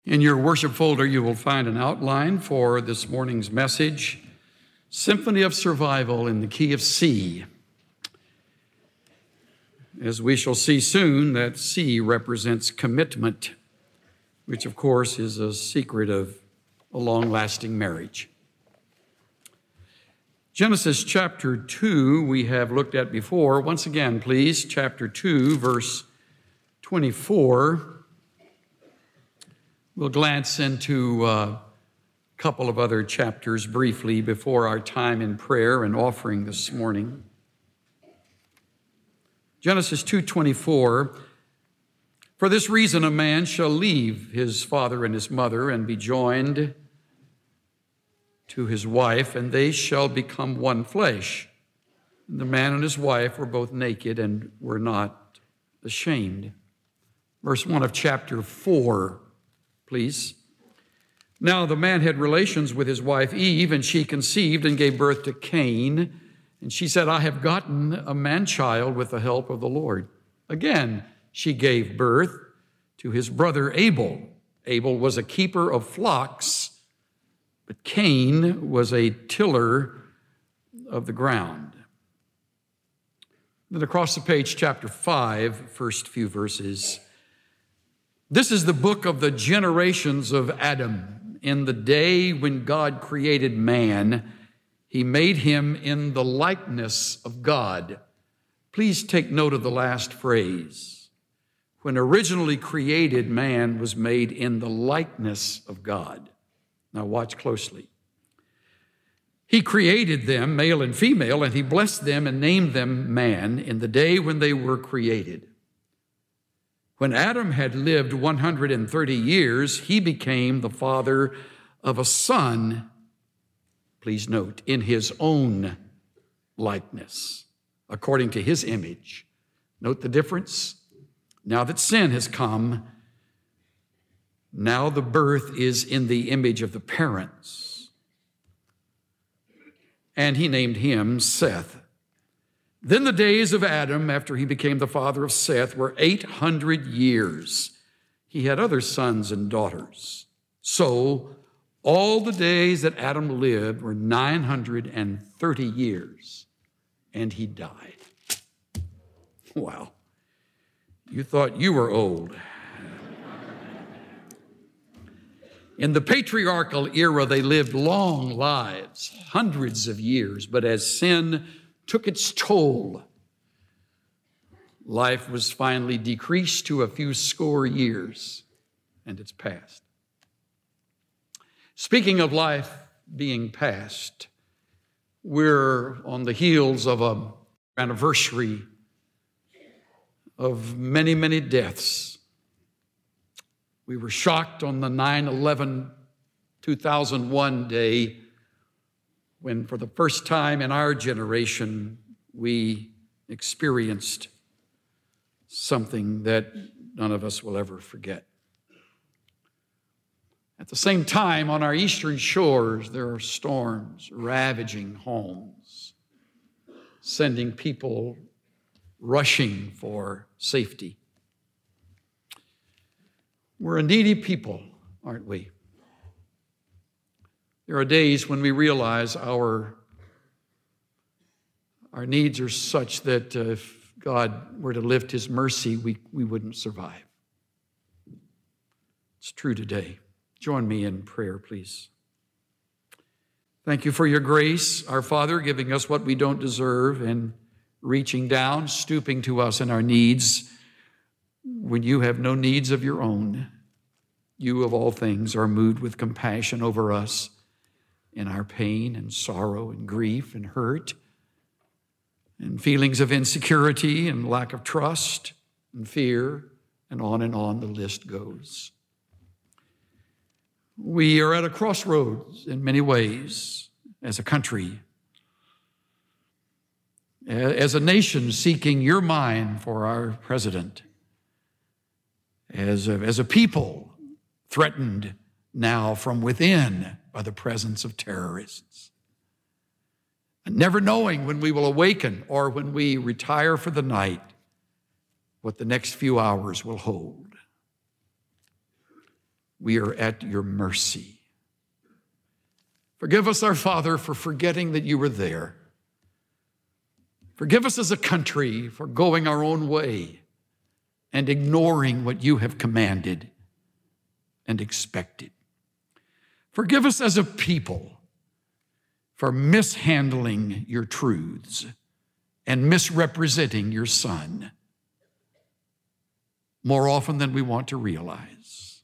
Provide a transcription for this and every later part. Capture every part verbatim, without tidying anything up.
In your worship folder, you will find an outline for this morning's message, Symphony of Survival in the Key of C. As we shall see soon, that C represents commitment, which of course is a secret of a long-lasting marriage. Genesis chapter two we have looked at before. Once again, please, chapter two, verse twenty-four. We'll glance into a couple of other chapters briefly before our time in prayer and offering this morning. Genesis two twenty-four, for this reason a man shall leave his father and his mother and be joined to his wife, and they shall become one flesh. And the man and his wife were both naked and were not ashamed. Verse one of chapter four, please. Now the man had relations with his wife Eve, and she conceived and gave birth to Cain. And she said, I have gotten a man-child with the help of the Lord. Again, she gave birth to his brother Abel. Abel was a keeper of flocks, but Cain was a tiller of the ground. Then across the page, chapter five, first few verses. This is the book of the generations of Adam. In the day when God created man, he made him in the likeness of God. Please take note of the last phrase. When originally created, man was made in the likeness of God. Now watch closely. He created them, male and female, and he blessed them and named them man in the day when they were created. When Adam had lived one hundred thirty years, he became the father of a son, please note, in his own likeness, according to his image. Note the difference. Now that sin has come, now the birth is in the image of the parents. And he named him Seth. Then the days of Adam, after he became the father of Seth, were eight hundred years. He had other sons and daughters. So all the days that Adam lived were nine hundred thirty years, and he died. Wow. You thought you were old. In the patriarchal era, they lived long lives, hundreds of years, but as sin took its toll, life was finally decreased to a few score years, and it's past. Speaking of life being past, we're on the heels of an anniversary of many, many deaths. We were shocked on the nine eleven two thousand one day when for the first time in our generation we experienced something that none of us will ever forget. At the same time, on our eastern shores, there are storms ravaging homes, sending people rushing for safety. We're a needy people, aren't we? There are days when we realize our, our needs are such that uh, if God were to lift his mercy, we, we wouldn't survive. It's true today. Join me in prayer, please. Thank you for your grace, our Father, giving us what we don't deserve and reaching down, stooping to us in our needs when you have no needs of your own. You, of all things, are moved with compassion over us in our pain and sorrow and grief and hurt and feelings of insecurity and lack of trust and fear, and on and on the list goes. We are at a crossroads in many ways as a country, as a nation seeking your mind for our president, as a, as a people threatened now from within by the presence of terrorists, and never knowing when we will awaken or when we retire for the night what the next few hours will hold. we are at your mercy. Forgive us, our Father, for forgetting that you were there. Forgive us as a country for going our own way and ignoring what you have commanded and expected. Forgive us as a people for mishandling your truths and misrepresenting your Son more often than we want to realize.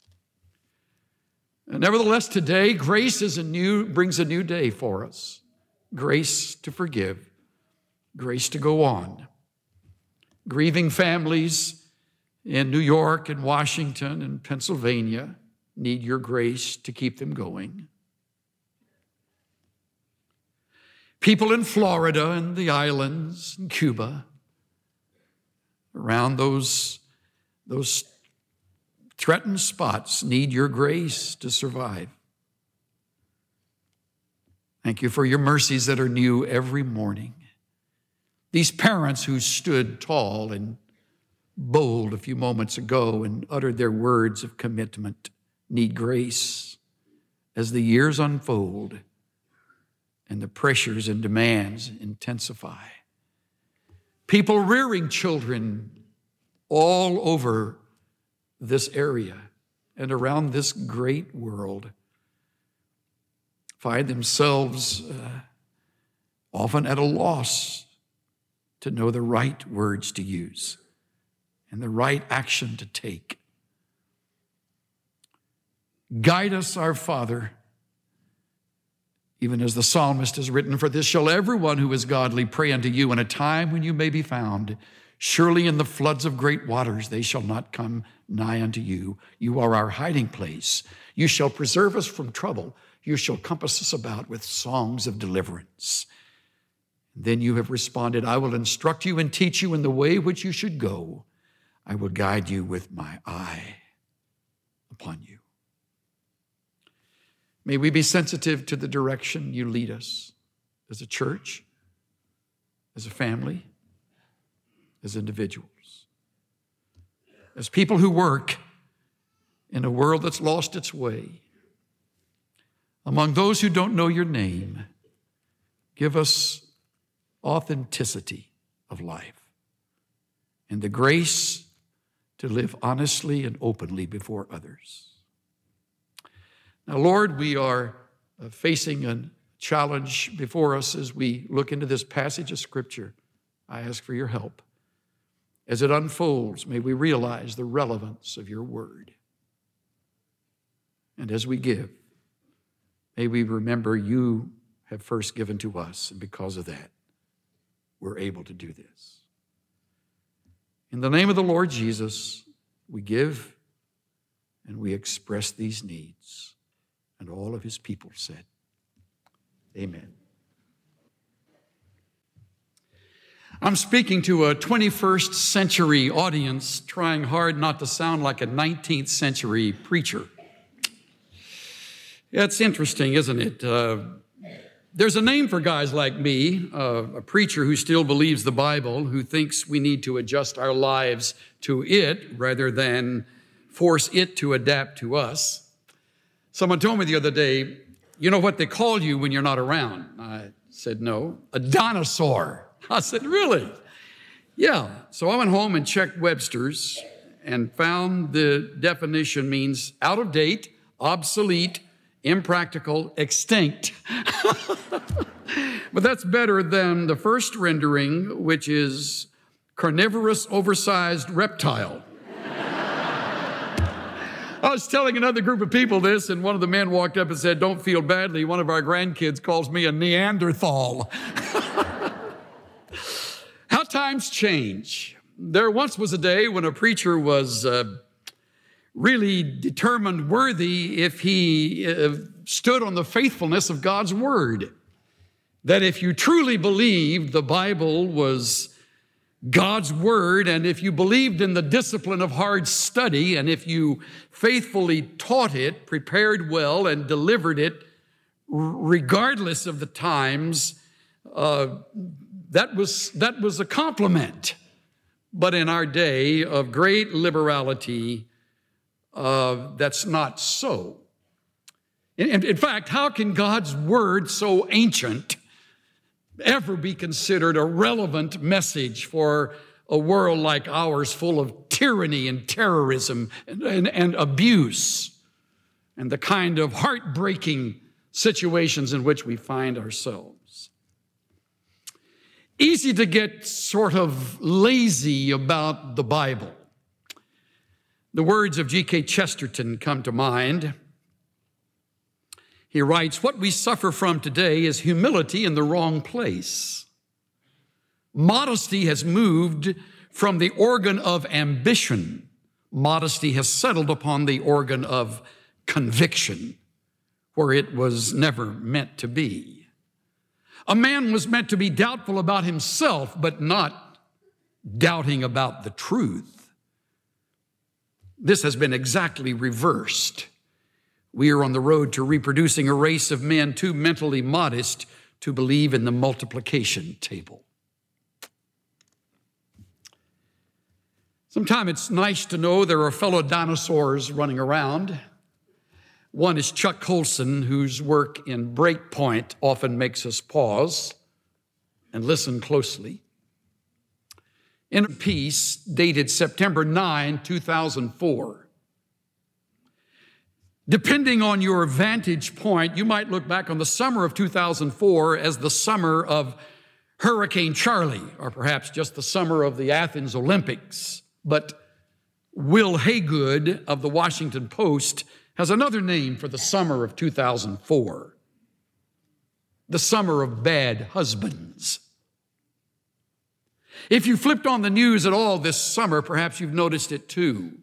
And nevertheless, today, grace is a new, brings a new day for us. Grace to forgive, grace to go on. Grieving families in New York and Washington and Pennsylvania need your grace to keep them going. People in Florida and the islands and Cuba, around those, those threatened spots, need your grace to survive. Thank you for your mercies that are new every morning. These parents who stood tall and bold a few moments ago and uttered their words of commitment need grace as the years unfold and the pressures and demands intensify. People rearing children all over this area and around this great world find themselves uh, often at a loss to know the right words to use and the right action to take. Guide us, our Father, even as the psalmist has written, for this shall everyone who is godly pray unto you in a time when you may be found. Surely in the floods of great waters they shall not come nigh unto you. You are our hiding place. You shall preserve us from trouble. You shall compass us about with songs of deliverance. Then you have responded, I will instruct you and teach you in the way which you should go. I will guide you with my eye upon you. May we be sensitive to the direction you lead us as a church, as a family, as individuals, as people who work in a world that's lost its way. Among those who don't know your name, give us authenticity of life and the grace to live honestly and openly before others. Now, Lord, we are facing a challenge before us as we look into this passage of Scripture. I ask for your help. As it unfolds, may we realize the relevance of your word. And as we give, may we remember you have first given to us, and because of that, we're able to do this. In the name of the Lord Jesus, we give and we express these needs. And all of his people said, amen. I'm speaking to a twenty-first century audience, trying hard not to sound like a nineteenth century preacher. Yeah, it's interesting, isn't it? Uh, there's a name for guys like me, uh, a preacher who still believes the Bible, who thinks we need to adjust our lives to it rather than force it to adapt to us. Someone told me the other day, you know what they call you when you're not around? I said, no, a dinosaur. I said, really? Yeah. So I went home and checked Webster's and found the definition means out of date, obsolete, impractical, extinct. But that's better than the first rendering, which is carnivorous, oversized reptile. I was telling another group of people this, and one of the men walked up and said, don't feel badly. One of our grandkids calls me a Neanderthal. How times change. There once was a day when a preacher was uh, really determined worthy if he uh, stood on the faithfulness of God's word. That if you truly believed the Bible was God's word, and if you believed in the discipline of hard study, and if you faithfully taught it, prepared well, and delivered it, regardless of the times, uh, that was, that was a compliment. But in our day of great liberality, uh, that's not so. In, in fact, how can God's word, so ancient, ever be considered a relevant message for a world like ours, full of tyranny and terrorism and, and, and abuse and the kind of heartbreaking situations in which we find ourselves? Easy to get sort of lazy about the Bible. The words of G K Chesterton come to mind. He writes, "What we suffer from today is humility in the wrong place. Modesty has moved from the organ of ambition. Modesty has settled upon the organ of conviction, where it was never meant to be. A man was meant to be doubtful about himself, but not doubting about the truth. This has been exactly reversed. We are on the road to reproducing a race of men too mentally modest to believe in the multiplication table." Sometimes it's nice to know there are fellow dinosaurs running around. One is Chuck Colson, whose work in Breakpoint often makes us pause and listen closely. In a piece dated September ninth, two thousand four, depending on your vantage point, you might look back on the summer of two thousand four as the summer of Hurricane Charlie, or perhaps just the summer of the Athens Olympics. But Will Haygood of the Washington Post has another name for the summer of two thousand four, the summer of bad husbands. If you flipped on the news at all this summer, perhaps you've noticed it too.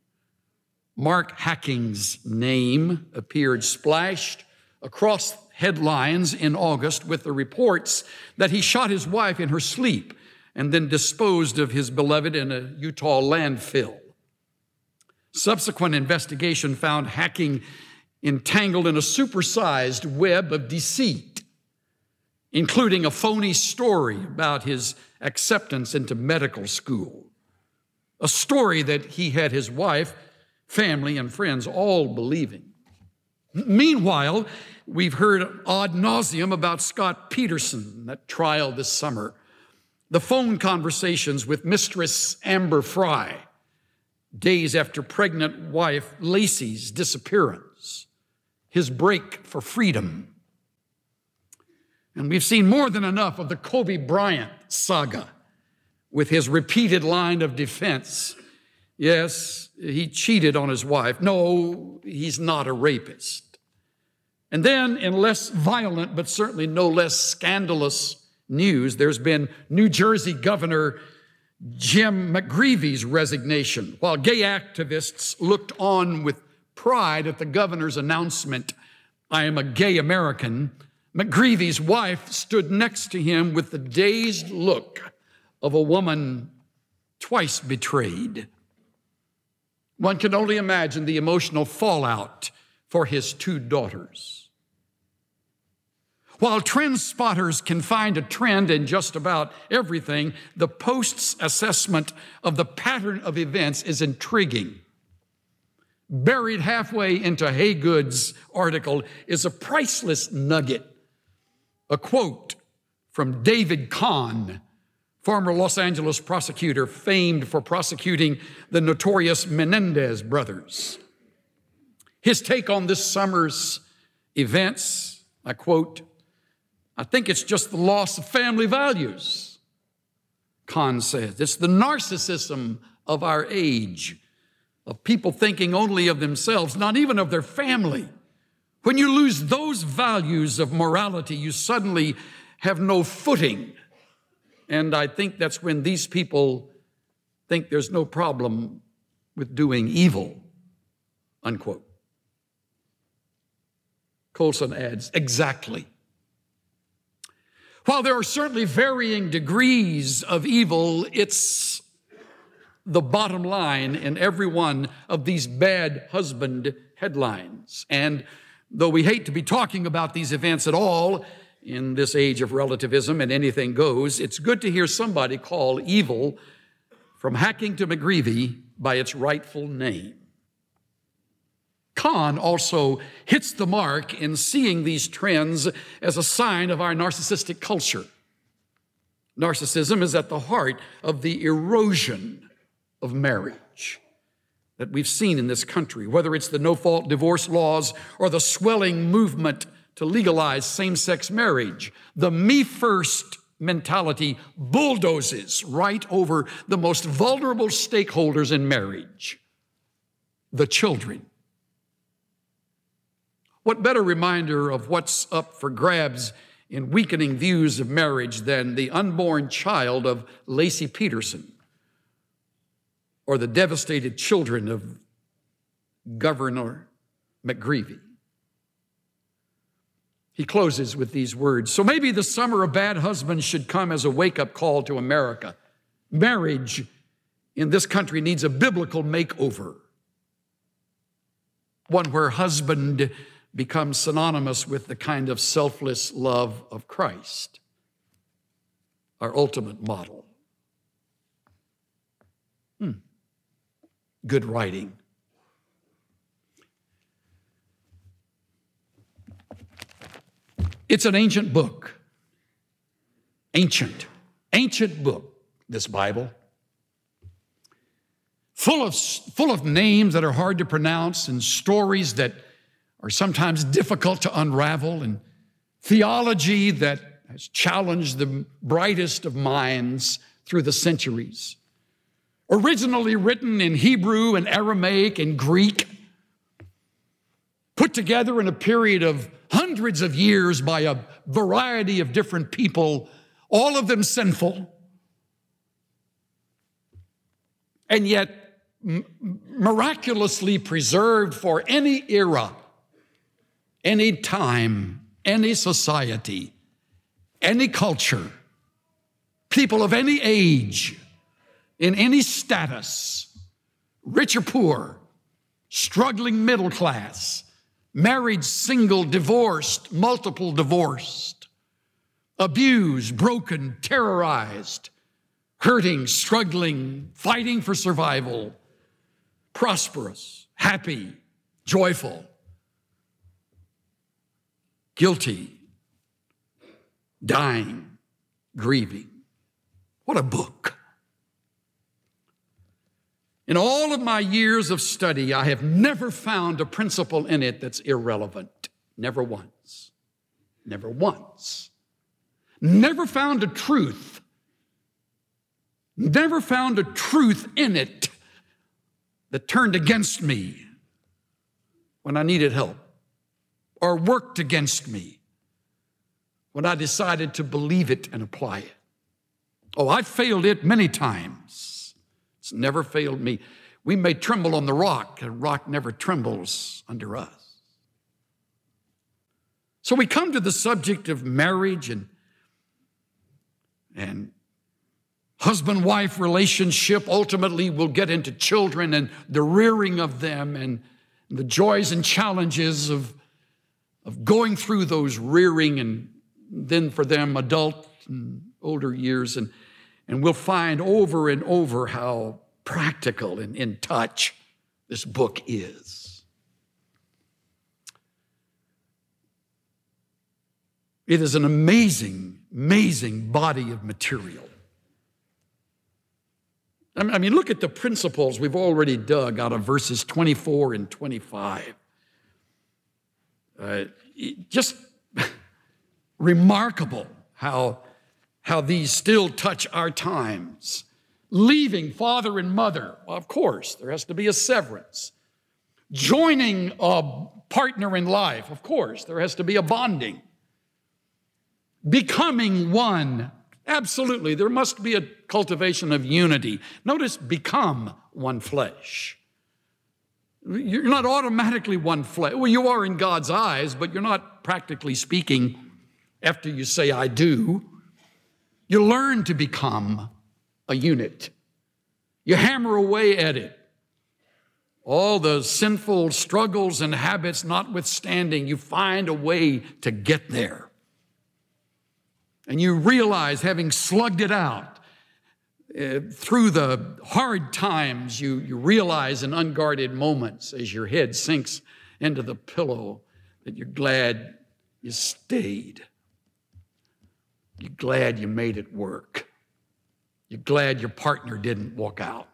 Mark Hacking's name appeared splashed across headlines in August with the reports that he shot his wife in her sleep and then disposed of his beloved in a Utah landfill. Subsequent investigation found Hacking entangled in a supersized web of deceit, including a phony story about his acceptance into medical school, a story that he had his wife, family, and friends all believing. Meanwhile, we've heard ad nauseum about Scott Peterson, that trial this summer, the phone conversations with Mistress Amber Fry, days after pregnant wife Lacey's disappearance, his break for freedom. And we've seen more than enough of the Kobe Bryant saga with his repeated line of defense. Yes, he cheated on his wife. No, he's not a rapist. And then, in less violent but certainly no less scandalous news, there's been New Jersey Governor Jim McGreevy's resignation. While gay activists looked on with pride at the governor's announcement, "I am a gay American," McGreevy's wife stood next to him with the dazed look of a woman twice betrayed. One can only imagine the emotional fallout for his two daughters. While trend spotters can find a trend in just about everything, the Post's assessment of the pattern of events is intriguing. Buried halfway into Haygood's article is a priceless nugget, a quote from David Kahn, former Los Angeles prosecutor famed for prosecuting the notorious Menendez brothers. His take on this summer's events, I quote, "I think it's just the loss of family values," Kahn says. "It's the narcissism of our age, of people thinking only of themselves, not even of their family. When you lose those values of morality, you suddenly have no footing. And I think that's when these people think there's no problem with doing evil," unquote. Colson adds, "Exactly. While there are certainly varying degrees of evil, it's the bottom line in every one of these bad husband headlines. And though we hate to be talking about these events at all in this age of relativism and anything goes, it's good to hear somebody call evil, from Hacking to McGreevy, by its rightful name. Kahn also hits the mark in seeing these trends as a sign of our narcissistic culture. Narcissism is at the heart of the erosion of marriage that we've seen in this country, whether it's the no-fault divorce laws or the swelling movement to legalize same-sex marriage. The me-first mentality bulldozes right over the most vulnerable stakeholders in marriage, the children. What better reminder of what's up for grabs in weakening views of marriage than the unborn child of Lacey Peterson or the devastated children of Governor McGreevey? He closes with these words, "So maybe the summer of bad husbands should come as a wake-up call to America. Marriage in this country needs a biblical makeover, one where husband becomes synonymous with the kind of selfless love of Christ, our ultimate model." Hmm. Good writing. It's an ancient book. Ancient. Ancient book, this Bible. Full of, full of names that are hard to pronounce and stories that are sometimes difficult to unravel and theology that has challenged the brightest of minds through the centuries. Originally written in Hebrew and Aramaic and Greek, put together in a period of hundreds of years by a variety of different people, all of them sinful, and yet m- miraculously preserved for any era, any time, any society, any culture, people of any age, in any status, rich or poor, struggling middle class, married, single, divorced, multiple divorced, abused, broken, terrorized, hurting, struggling, fighting for survival, prosperous, happy, joyful, guilty, dying, grieving. What a book. In all of my years of study, I have never found a principle in it that's irrelevant. Never once. Never once. Never found a truth. Never found a truth in it that turned against me when I needed help or worked against me when I decided to believe it and apply it. Oh, I failed it many times. It's never failed me. We may tremble on the rock, and rock never trembles under us. So we come to the subject of marriage and, and husband-wife relationship. Ultimately, we'll get into children and the rearing of them and the joys and challenges of, of going through those rearing and then for them adult and older years. And And we'll find over and over how practical and in touch this book is. It is an amazing, amazing body of material. I mean, look at the principles we've already dug out of verses twenty-four and twenty-five. Uh, just remarkable how How these still touch our times. Leaving father and mother, well, of course, there has to be a severance. Joining a partner in life, of course, there has to be a bonding. Becoming one, absolutely, there must be a cultivation of unity. Notice, become one flesh. You're not automatically one flesh. Well, you are in God's eyes, but you're not practically speaking after you say, I do. You learn to become a unit. You hammer away at it. All the sinful struggles and habits notwithstanding, you find a way to get there. And you realize, having slugged it out, uh, through the hard times, you, you realize in unguarded moments as your head sinks into the pillow that you're glad you stayed. You're glad you made it work. You're glad your partner didn't walk out.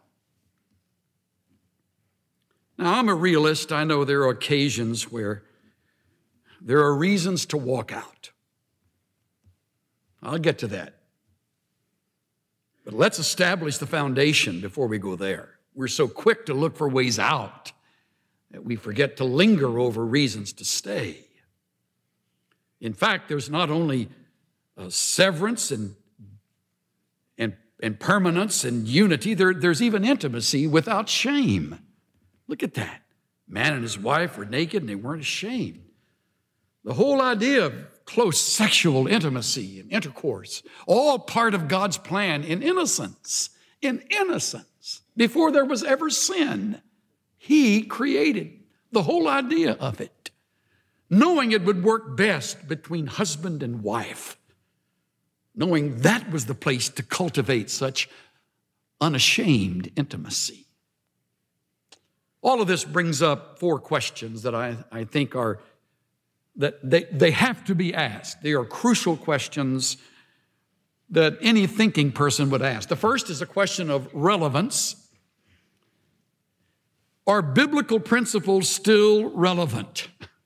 Now, I'm a realist. I know there are occasions where there are reasons to walk out. I'll get to that. But let's establish the foundation before we go there. We're so quick to look for ways out that we forget to linger over reasons to stay. In fact, there's not only a severance and, and, and permanence and unity, there, there's even intimacy without shame. Look at that. Man and his wife were naked and they weren't ashamed. The whole idea of close sexual intimacy and intercourse, all part of God's plan in innocence, in innocence, before there was ever sin. He created the whole idea of it, knowing it would work best between husband and wife, knowing that was the place to cultivate such unashamed intimacy. All of this brings up four questions that I, I think are, that they, they have to be asked. They are crucial questions that any thinking person would ask. The first is a question of relevance. Are biblical principles still relevant?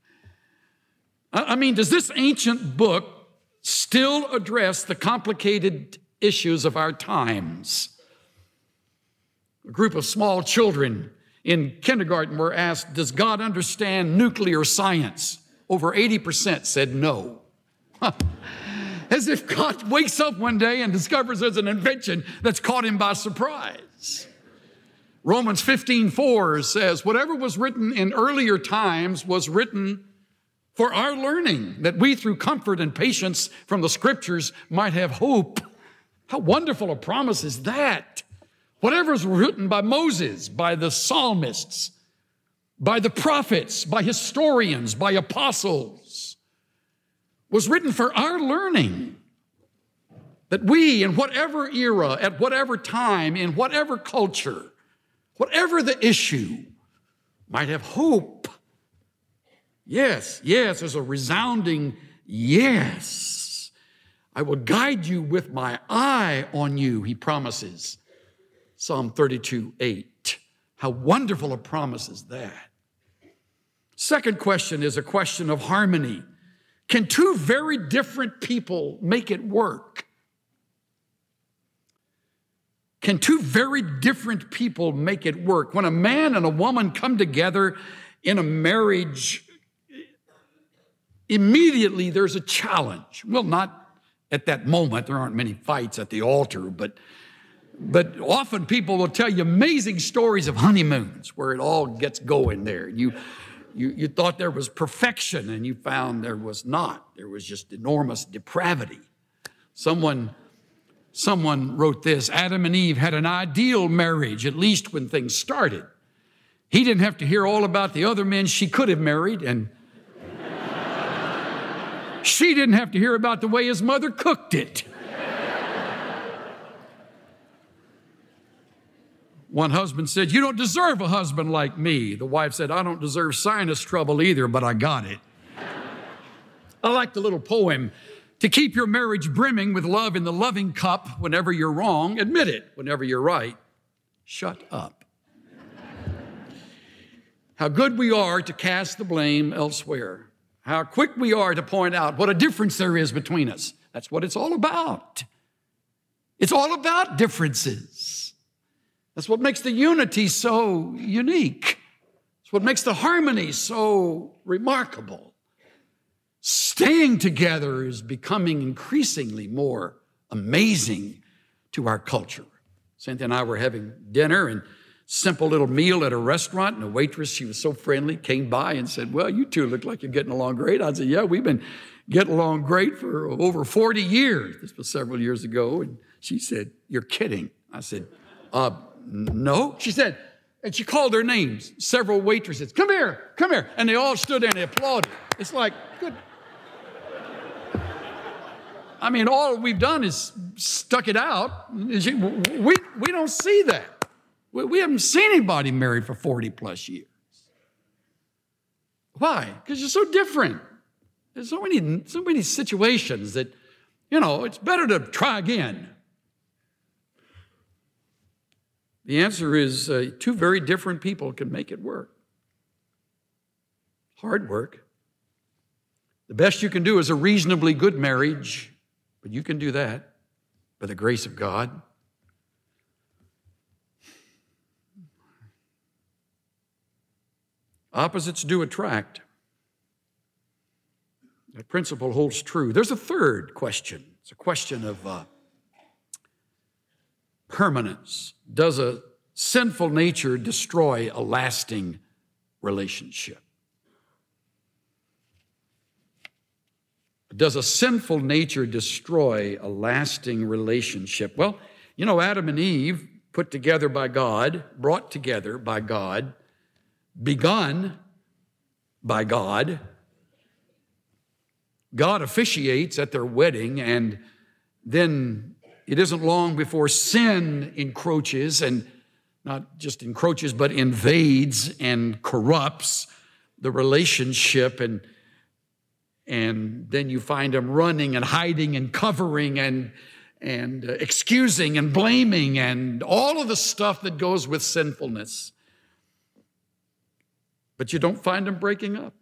I mean, does this ancient book still address the complicated issues of our times? A group of small children in kindergarten were asked, does God understand nuclear science? Over eighty percent said no. As if God wakes up one day and discovers there's an invention that's caught him by surprise. Romans fifteen four says, whatever was written in earlier times was written for our learning, that we through comfort and patience from the scriptures might have hope. How wonderful a promise is that? Whatever was written by Moses, by the psalmists, by the prophets, by historians, by apostles, was written for our learning. That we, in whatever era, at whatever time, in whatever culture, whatever the issue, might have hope. Yes, yes, there's a resounding yes. I will guide you with my eye on you, he promises. Psalm thirty-two eight. How wonderful a promise is that. Second question is a question of harmony. Can two very different people make it work? Can two very different people make it work? When a man and a woman come together in a marriage, immediately there's a challenge. Well, not at that moment. There aren't many fights at the altar, but But often people will tell you amazing stories of honeymoons where it all gets going there. You, you, you thought there was perfection and you found there was not. There was just enormous depravity. Someone, someone wrote this, Adam and Eve had an ideal marriage, at least when things started. He didn't have to hear all about the other men she could have married, and she didn't have to hear about the way his mother cooked it. One husband said, you don't deserve a husband like me. The wife said, I don't deserve sinus trouble either, but I got it. I like the little poem, to keep your marriage brimming with love in the loving cup. Whenever you're wrong, admit it. Whenever you're right, shut up. How good we are to cast the blame elsewhere. How quick we are to point out what a difference there is between us. That's what it's all about. It's all about differences. That's what makes the unity so unique. It's what makes the harmony so remarkable. Staying together is becoming increasingly more amazing to our culture. Cynthia and I were having dinner and simple little meal at a restaurant, and a waitress, she was so friendly, came by and said, well, you two look like you're getting along great. I said, yeah, we've been getting along great for over forty years. This was several years ago. And she said, you're kidding. I said, uh, no. She said, and she called their names, several waitresses, come here, come here. And they all stood there and they applauded. It's like, good. I mean, all we've done is stuck it out. We, we don't see that. We, we haven't seen anybody married for forty plus years. Why? Because you're so different. There's so many, so many situations that, you know, it's better to try again. The answer is uh, two very different people can make it work. Hard work. The best you can do is a reasonably good marriage, but you can do that by the grace of God. Opposites do attract. That principle holds true. There's a third question. It's a question of uh, permanence. Does a sinful nature destroy a lasting relationship? Does a sinful nature destroy a lasting relationship? Well, you know, Adam and Eve, put together by God, brought together by God, begun by God. God officiates at their wedding, and then it isn't long before sin encroaches, and not just encroaches, but invades and corrupts the relationship, and and then you find them running and hiding and covering and and uh, excusing and blaming and all of the stuff that goes with sinfulness. But you don't find them breaking up.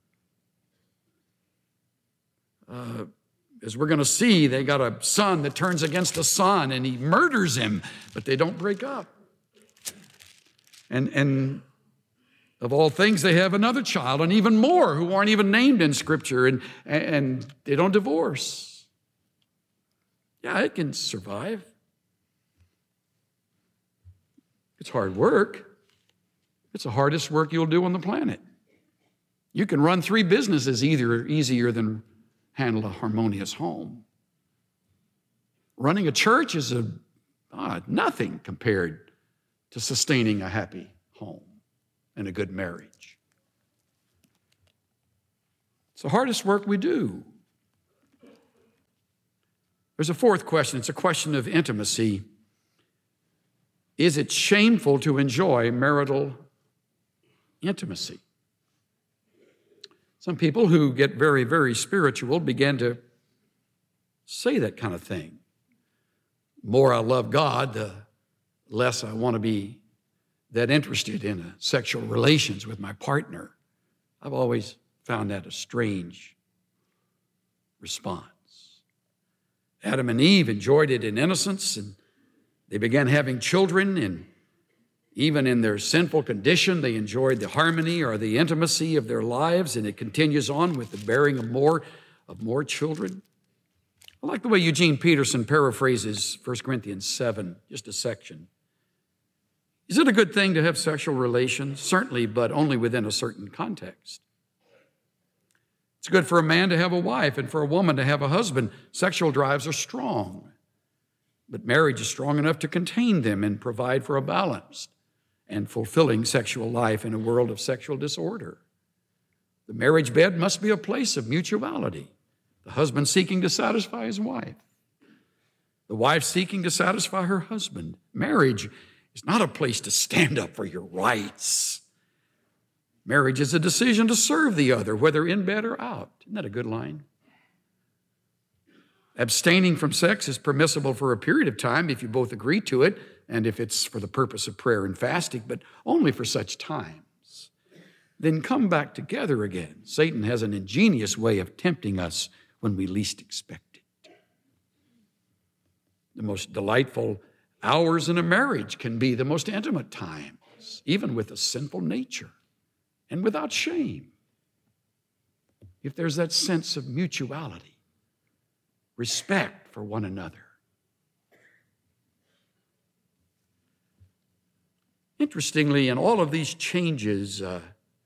Uh, as we're going to see, they got a son that turns against a son and he murders him, but they don't break up. And, and of all things, they have another child and even more who aren't even named in Scripture, and, and they don't divorce. Yeah, it can survive. It's hard work. It's the hardest work you'll do on the planet. You can run three businesses either easier than handle a harmonious home. Running a church is a, uh, nothing compared to sustaining a happy home and a good marriage. It's the hardest work we do. There's a fourth question. It's a question of intimacy. Is it shameful to enjoy marital intimacy? Some people who get very, very spiritual begin to say that kind of thing. The more I love God, the less I want to be that interested in a sexual relations with my partner. I've always found that a strange response. Adam and Eve enjoyed it in innocence, and they began having children, and even in their sinful condition, they enjoyed the harmony or the intimacy of their lives, and it continues on with the bearing of more, of more children. I like the way Eugene Peterson paraphrases First Corinthians seven, just a section. Is it a good thing to have sexual relations? Certainly, but only within a certain context. It's good for a man to have a wife and for a woman to have a husband. Sexual drives are strong, but marriage is strong enough to contain them and provide for a balanced and fulfilling sexual life in a world of sexual disorder. The marriage bed must be a place of mutuality. The husband seeking to satisfy his wife. The wife seeking to satisfy her husband. Marriage is not a place to stand up for your rights. Marriage is a decision to serve the other, whether in bed or out. Isn't that a good line? Abstaining from sex is permissible for a period of time if you both agree to it and if it's for the purpose of prayer and fasting, but only for such times. Then come back together again. Satan has an ingenious way of tempting us when we least expect it. The most delightful hours in a marriage can be the most intimate times, even with a sinful nature and without shame. If there's that sense of mutuality, respect for one another. Interestingly, in all of these changes, uh,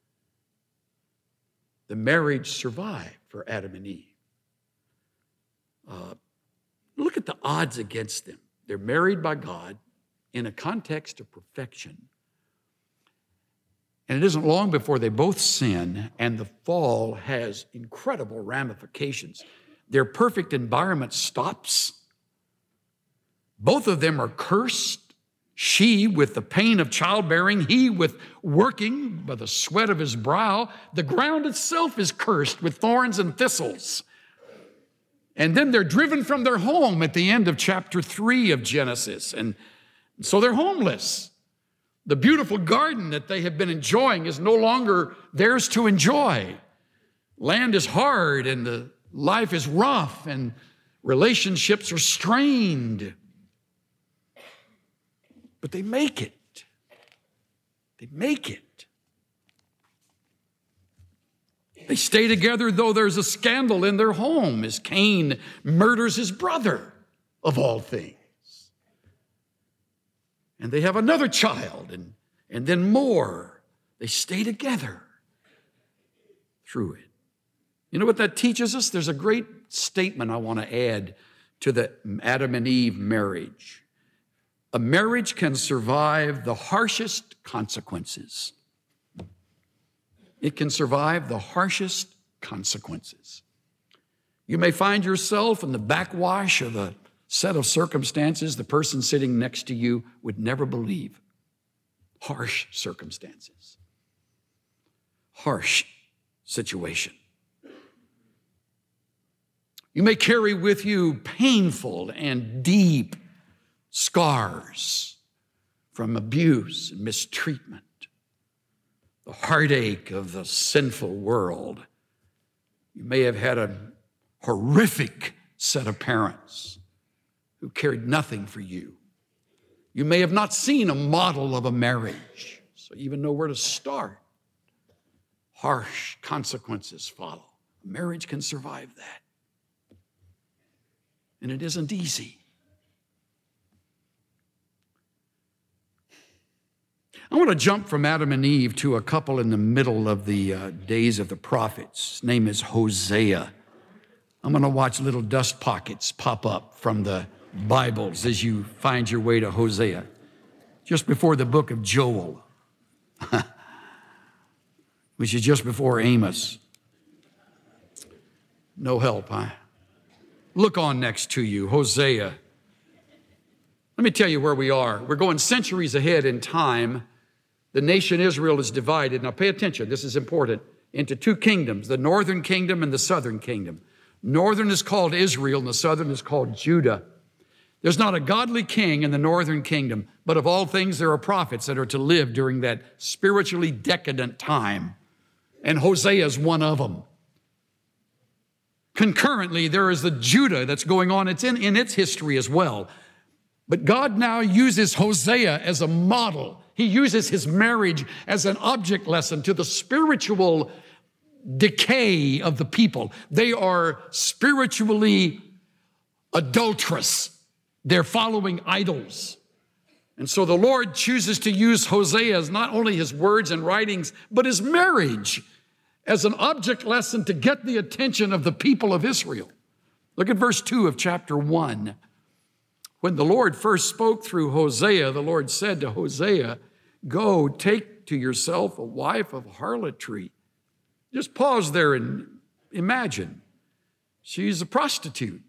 the marriage survived for Adam and Eve. Uh, look at the odds against them. They're married by God in a context of perfection. And it isn't long before they both sin, and the fall has incredible ramifications. Their perfect environment stops. Both of them are cursed She with the pain of childbearing, he with working by the sweat of his brow. The ground itself is cursed with thorns and thistles. And then they're driven from their home at the end of chapter three of Genesis. And so they're homeless. The beautiful garden that they have been enjoying is no longer theirs to enjoy. Land is hard and the life is rough and relationships are strained. But they make it. They make it. They stay together though there's a scandal in their home as Cain murders his brother, of all things. And they have another child, and, and then more. They stay together through it. You know what that teaches us? There's a great statement I want to add to the Adam and Eve marriage. A marriage can survive the harshest consequences. It can survive the harshest consequences. You may find yourself in the backwash of a set of circumstances the person sitting next to you would never believe. Harsh circumstances. Harsh situation. You may carry with you painful and deep scars from abuse and mistreatment. The heartache of the sinful world. You may have had a horrific set of parents who cared nothing for you. You may have not seen a model of a marriage, so you even know where to start. Harsh consequences follow. A marriage can survive that. And it isn't easy. I want to jump from Adam and Eve to a couple in the middle of the uh, days of the prophets. His name is Hosea. I'm going to watch little dust pockets pop up from the Bibles as you find your way to Hosea. Just before the book of Joel, which is just before Amos. No help, huh? Look on next to you, Hosea. Let me tell you where we are. We're going centuries ahead in time. The nation Israel is divided. Now pay attention, this is important, into two kingdoms, the northern kingdom and the southern kingdom. Northern is called Israel and the southern is called Judah. There's not a godly king in the northern kingdom, but of all things there are prophets that are to live during that spiritually decadent time. And Hosea is one of them. Concurrently, there is the Judah that's going on. It's in, in its history as well. But God now uses Hosea as a model. He uses his marriage as an object lesson to the spiritual decay of the people. They are spiritually adulterous. They're following idols. And so the Lord chooses to use Hosea as not only his words and writings, but his marriage as an object lesson to get the attention of the people of Israel. Look at verse two of chapter one. When the Lord first spoke through Hosea, the Lord said to Hosea, "Go, take to yourself a wife of harlotry." Just pause there and imagine. She's a prostitute.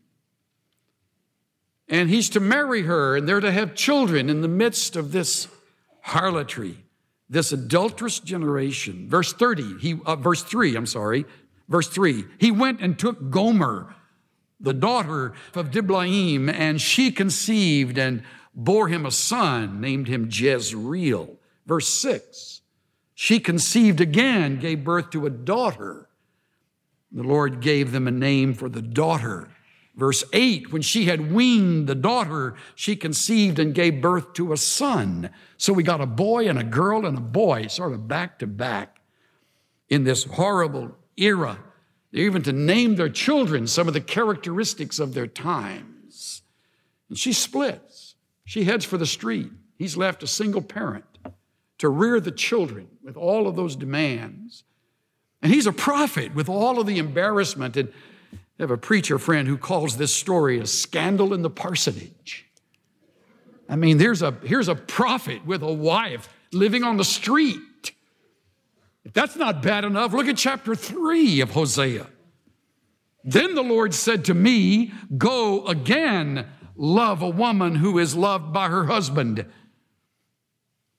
And he's to marry her, and they're to have children in the midst of this harlotry, this adulterous generation. Verse thirty, he, uh, verse three, I'm sorry, verse three. He went and took Gomer, the daughter of Diblaim, and she conceived and bore him a son, named him Jezreel. Verse six, she conceived again, gave birth to a daughter. The Lord gave them a name for the daughter. Verse eight, when she had weaned the daughter, she conceived and gave birth to a son. So we got a boy and a girl and a boy sort of back to back in this horrible era. They're even to name their children some of the characteristics of their times. And she splits. She heads for the street. He's left a single parent to rear the children with all of those demands. And he's a prophet with all of the embarrassment. And I have a preacher friend who calls this story a scandal in the parsonage. I mean, there's a, here's a prophet with a wife living on the street. If that's not bad enough, look at chapter three of Hosea. Then the Lord said to me, "Go again, love a woman who is loved by her husband."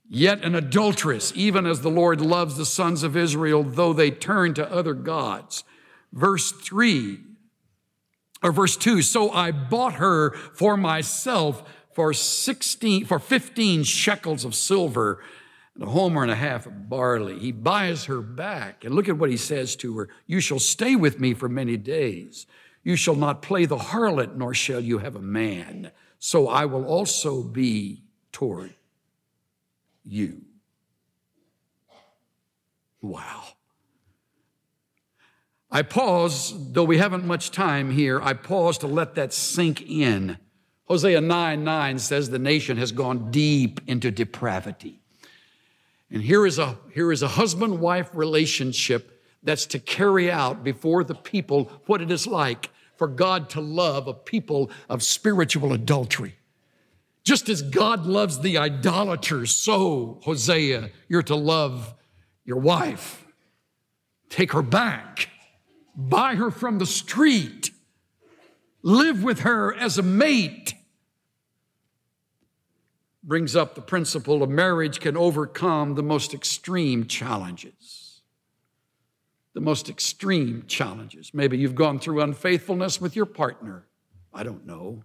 yet an adulteress, even as the Lord loves the sons of Israel, though they turn to other gods. Verse three, or verse two, so I bought her for myself for sixteen, for fifteen shekels of silver and a homer and a half of barley. He buys her back. And look at what he says to her. You shall stay with me for many days. You shall not play the harlot, nor shall you have a man. So I will also be toward you. Wow. I pause, though we haven't much time here, I pause to let that sink in. Hosea nine nine says the nation has gone deep into depravity. And here is a, here is a husband-wife relationship that's to carry out before the people what it is like for God to love a people of spiritual adultery. Just as God loves the idolaters, so, Hosea, you're to love your wife. Take her back. Buy her from the street. Live with her as a mate. Brings up the principle of marriage can overcome the most extreme challenges. The most extreme challenges. Maybe you've gone through unfaithfulness with your partner. I don't know.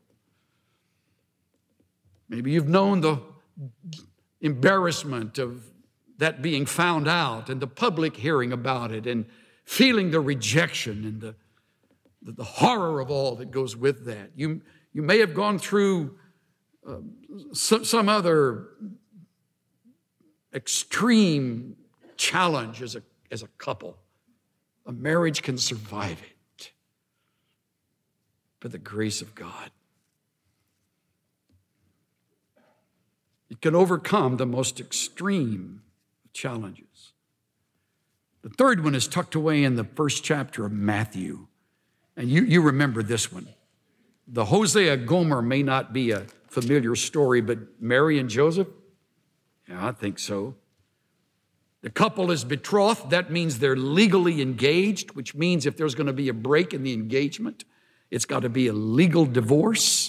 Maybe you've known the embarrassment of that being found out and the public hearing about it and feeling the rejection and the, the, the horror of all that goes with that. You, you may have gone through uh, some, some other extreme challenge as a, as a couple. A marriage can survive it by the grace of God. It can overcome the most extreme challenges. The third one is tucked away in the first chapter of Matthew. And you, you remember this one. The Hosea Gomer may not be a familiar story, but Mary and Joseph? Yeah, I think so. The couple is betrothed. That means they're legally engaged, which means if there's going to be a break in the engagement, it's got to be a legal divorce.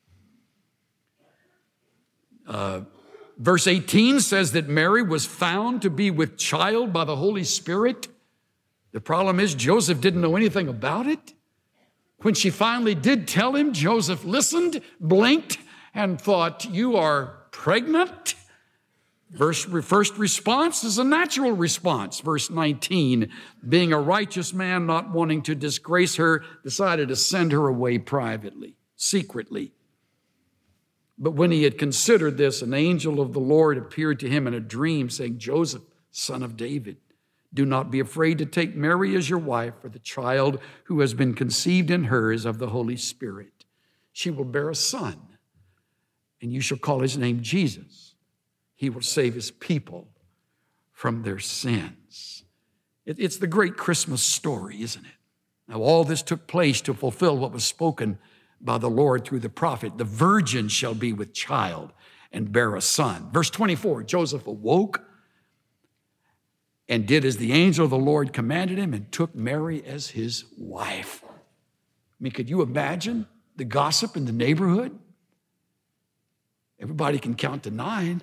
Uh, verse eighteen says that Mary was found to be with child by the Holy Spirit. The problem is Joseph didn't know anything about it. When she finally did tell him, Joseph listened, blinked, and thought, you are pregnant? Verse, first response is a natural response. Verse nineteen, being a righteous man, not wanting to disgrace her, decided to send her away privately, secretly. But when he had considered this, an angel of the Lord appeared to him in a dream, saying, Joseph, son of David, do not be afraid to take Mary as your wife, for the child who has been conceived in her is of the Holy Spirit. She will bear a son, and you shall call his name Jesus. He will save his people from their sins. It, it's the great Christmas story, isn't it? Now, all this took place to fulfill what was spoken by the Lord through the prophet. The virgin shall be with child and bear a son. Verse twenty-four, Joseph awoke and did as the angel of the Lord commanded him and took Mary as his wife. I mean, could you imagine the gossip in the neighborhood? Everybody can count to nine.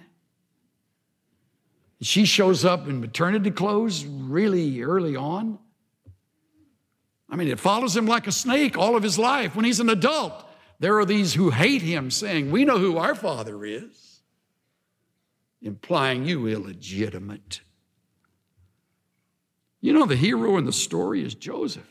She shows up in maternity clothes really early on. I mean, it follows him like a snake all of his life. When he's an adult, there are these who hate him saying, we know who our father is, implying you illegitimate. You know, the hero in the story is Joseph.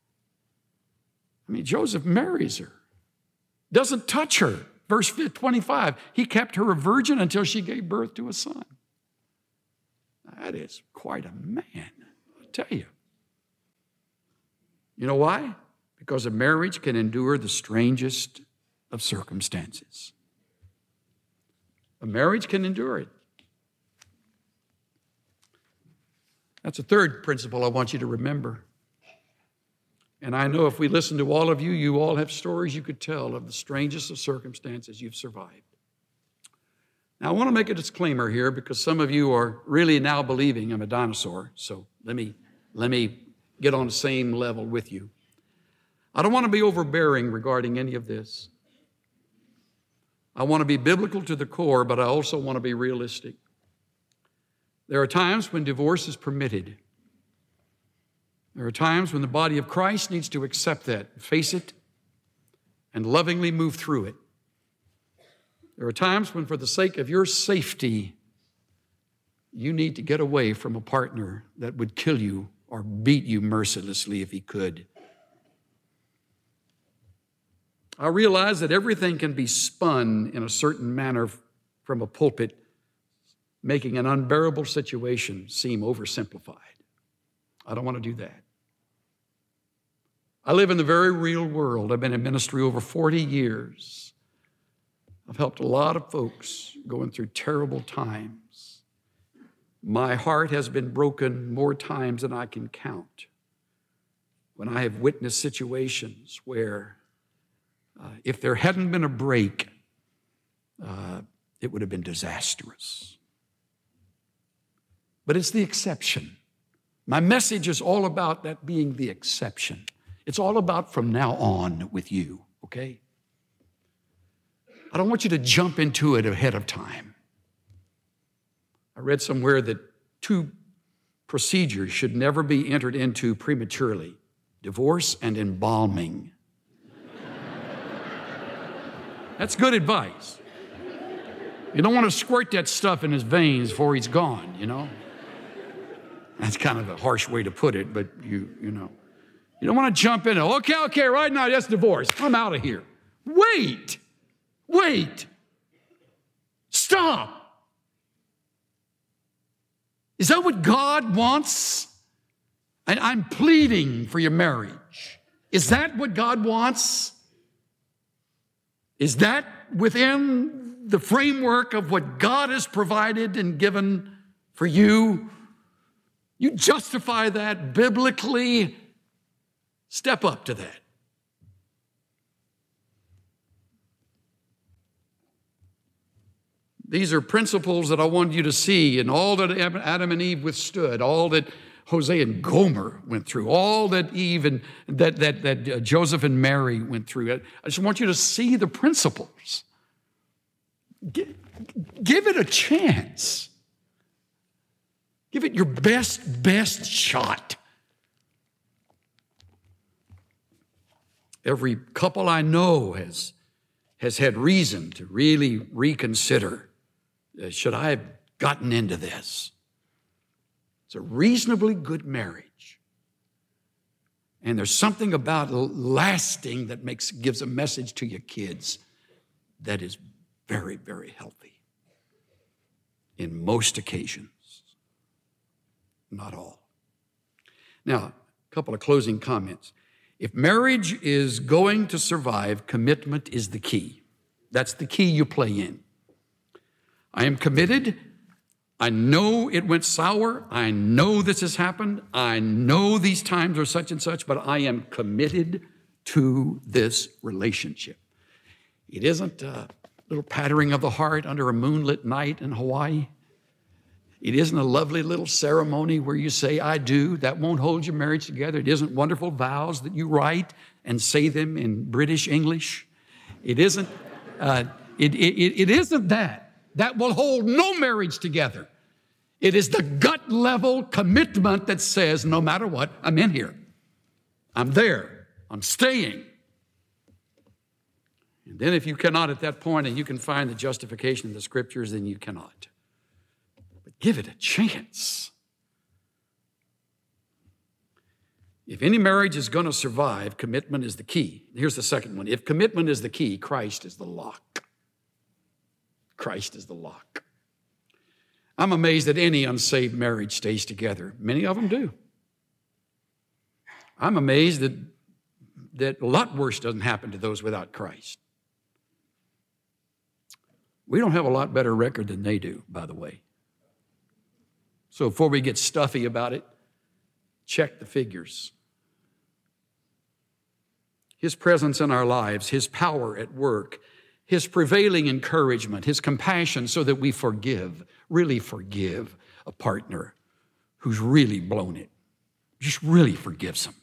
I mean, Joseph marries her, doesn't touch her. Verse twenty-five, he kept her a virgin until she gave birth to a son. That is quite a man, I tell you. You know why? Because a marriage can endure the strangest of circumstances. A marriage can endure it. That's a third principle I want you to remember. And I know if we listen to all of you, you all have stories you could tell of the strangest of circumstances you've survived. Now, I want to make a disclaimer here because some of you are really now believing I'm a dinosaur. So let me, let me get on the same level with you. I don't want to be overbearing regarding any of this. I want to be biblical to the core, but I also want to be realistic. There are times when divorce is permitted. There are times when the body of Christ needs to accept that, face it, and lovingly move through it. There are times when, for the sake of your safety, you need to get away from a partner that would kill you or beat you mercilessly if he could. I realize that everything can be spun in a certain manner from a pulpit, making an unbearable situation seem oversimplified. I don't want to do that. I live in the very real world. I've been in ministry over forty years. I've helped a lot of folks going through terrible times. My heart has been broken more times than I can count when I have witnessed situations where uh, if there hadn't been a break, uh, it would have been disastrous. But it's the exception. My message is all about that being the exception. It's all about from now on with you, okay? I don't want you to jump into it ahead of time. I read somewhere that two procedures should never be entered into prematurely: divorce and embalming. That's good advice. You don't want to squirt that stuff in his veins before he's gone, you know? That's kind of a harsh way to put it, but you, you know. You don't want to jump in. Okay, okay, right now, that's divorce. I'm out of here. Wait, wait, stop. Is that what God wants? And I'm pleading for your marriage. Is that what God wants? Is that within the framework of what God has provided and given for you? You justify that biblically. Step up to that. These are principles that I want you to see, and all that Adam and Eve withstood, all that Hosea and Gomer went through, all that Eve and that, that, that Joseph and Mary went through. I just want you to see the principles. Give, give it a chance. Give it your best, best shot. Every couple I know has, has had reason to really reconsider, uh, should I have gotten into this? It's a reasonably good marriage. And there's something about lasting that makes gives a message to your kids that is very, very healthy in most occasions. Not all. Now, a couple of closing comments. If marriage is going to survive, commitment is the key. That's the key you play in. I am committed. I know it went sour. I know this has happened. I know these times are such and such, but I am committed to this relationship. It isn't a little pattering of the heart under a moonlit night in Hawaii. It isn't a lovely little ceremony where you say, I do. That won't hold your marriage together. It isn't wonderful vows that you write and say them in British English. It isn't, uh, it, it, it isn't that. That will hold no marriage together. It is the gut level commitment that says, no matter what, I'm in here. I'm there. I'm staying. And then if you cannot at that point, and you can find the justification in the scriptures, then you cannot. Give it a chance. If any marriage is going to survive, commitment is the key. Here's the second one. If commitment is the key, Christ is the lock. Christ is the lock. I'm amazed that any unsaved marriage stays together. Many of them do. I'm amazed that, that a lot worse doesn't happen to those without Christ. We don't have a lot better record than they do, by the way. So before we get stuffy about it, check the figures. His presence in our lives, His power at work, His prevailing encouragement, His compassion so that we forgive, really forgive a partner who's really blown it. Just really forgives them.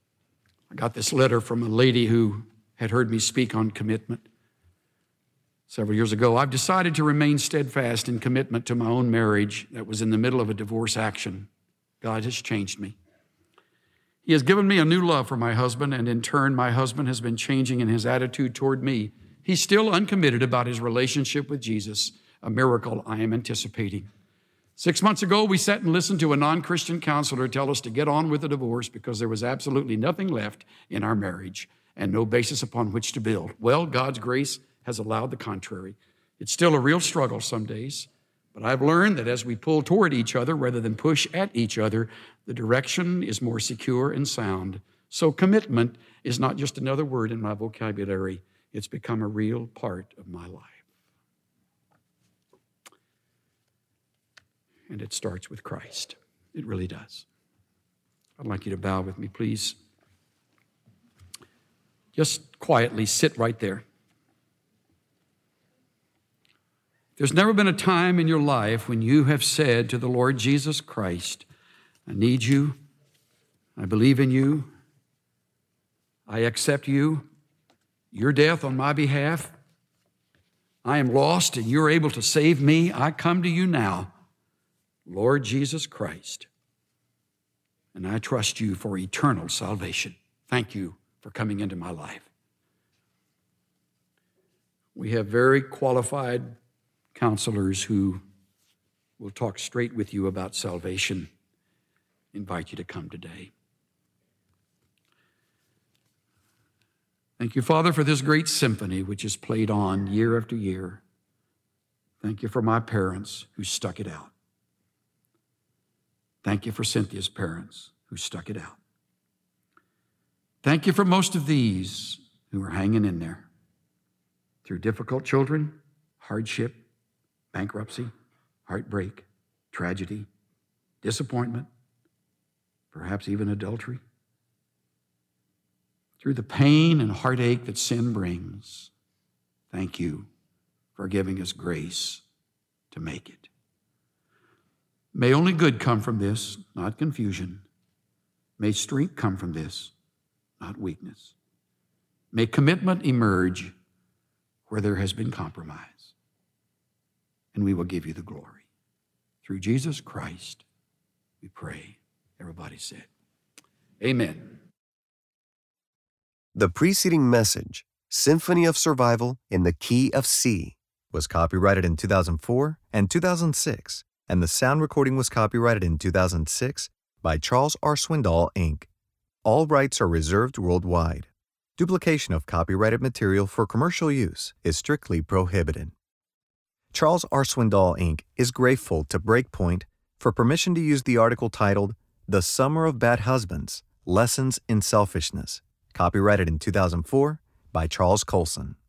I got this letter from a lady who had heard me speak on commitment. several years ago, I've decided to remain steadfast in commitment to my own marriage that was in the middle of a divorce action. God has changed me. He has given me a new love for my husband, and in turn, my husband has been changing in his attitude toward me. He's still uncommitted about his relationship with Jesus, a miracle I am anticipating. Six months ago, we sat and listened to a non-Christian counselor tell us to get on with the divorce because there was absolutely nothing left in our marriage and no basis upon which to build. Well, God's grace has allowed the contrary. It's still a real struggle some days, but I've learned that as we pull toward each other rather than push at each other, the direction is more secure and sound. So commitment is not just another word in my vocabulary. It's become a real part of my life. And it starts with Christ. It really does. I'd like you to bow with me, please. Just quietly sit right there. There's never been a time in your life when you have said to the Lord Jesus Christ, I need you, I believe in you, I accept you, your death on my behalf, I am lost and you're able to save me. I come to you now, Lord Jesus Christ, and I trust you for eternal salvation. Thank you for coming into my life. We have very qualified counselors who will talk straight with you about salvation. Invite you to come today. Thank you, Father, for this great symphony which is played on year after year. Thank you for my parents who stuck it out. Thank you for Cynthia's parents who stuck it out. Thank you for most of these who are hanging in there through difficult children, hardship, bankruptcy, heartbreak, tragedy, disappointment, perhaps even adultery. Through the pain and heartache that sin brings, thank you for giving us grace to make it. May only good come from this, not confusion. May strength come from this, not weakness. May commitment emerge where there has been compromise. And we will give you the glory. Through Jesus Christ, we pray. Everybody said, amen. The preceding message, Symphony of Survival in the Key of C, was copyrighted in two thousand four and two thousand six, and the sound recording was copyrighted in two thousand six by Charles R. Swindoll, Incorporated. All rights are reserved worldwide. Duplication of copyrighted material for commercial use is strictly prohibited. Charles R. Swindoll, Incorporated is grateful to Breakpoint for permission to use the article titled The Summer of Bad Husbands, Lessons in Selfishness, copyrighted in two thousand four by Charles Colson.